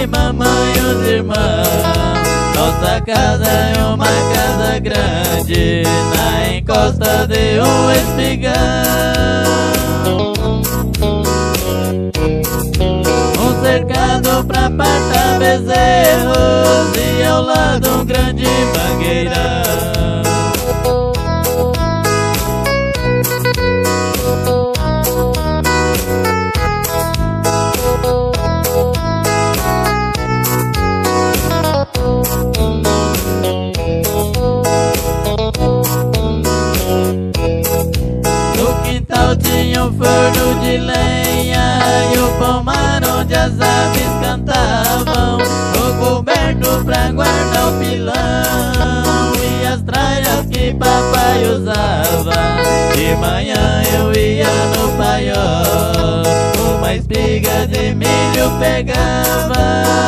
papai, mamãe e os irmãos. Nossa casa é uma casa grande na encosta de um espigão. Um cercado pra apartar bezerros e ao lado um grande mangueirão. Tinha um forno de lenha e o pomar onde as aves cantavam, o coberto pra guardar o pilão e as tralhas que papai usava. De manhã eu ia no paiol, uma espiga de milho pegava,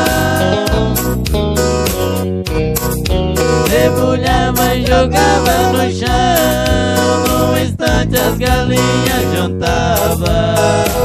debulhava e jogava no chão. Num instante as galinhas juntava.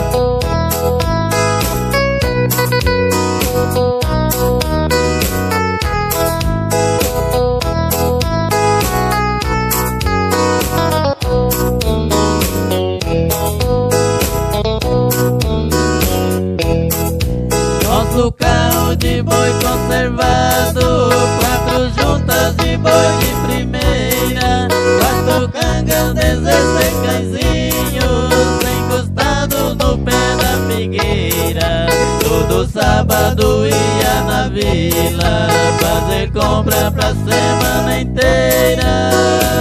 Nosso carro de boi conservado, 4 juntas de boi de primeira, 4 cangas, 16 cãezinhos encostados no pé da figueira. Todo sábado ia na vila fazer compra pra semana inteira.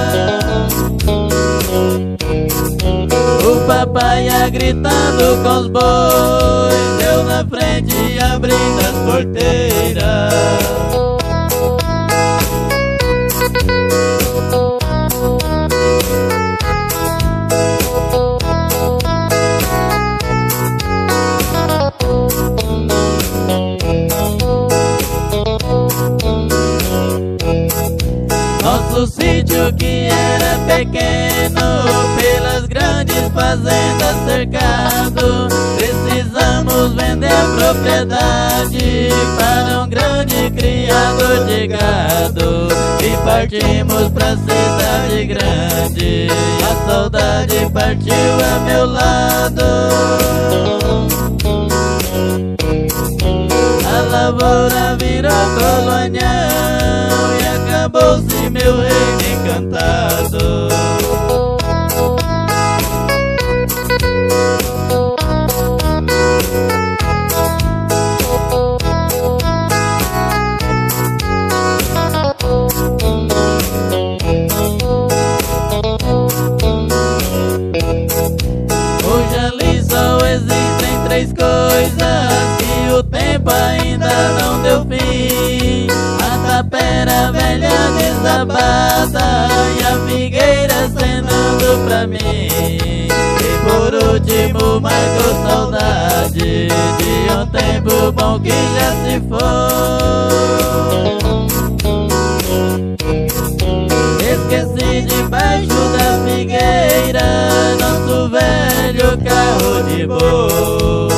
O papai ia gritando com os bois, eu na frente abrindo as porteiras. Nosso sítio que era pequeno, pelas grandes fazendas cercado, precisamos vender a propriedade para um grande criador de gado. E partimos pra cidade grande, a saudade partiu a meu lado. A lavoura virou colonial e acabou-se meu reino encantado. Hoje ali só existem 3 coisas e o tempo ainda não deu fim: a tapera velha desabada e a figueira acenando pra mim. E por último, marcou saudade de um tempo bom que já se foi. Esqueci debaixo da figueira nosso velho carro de boi.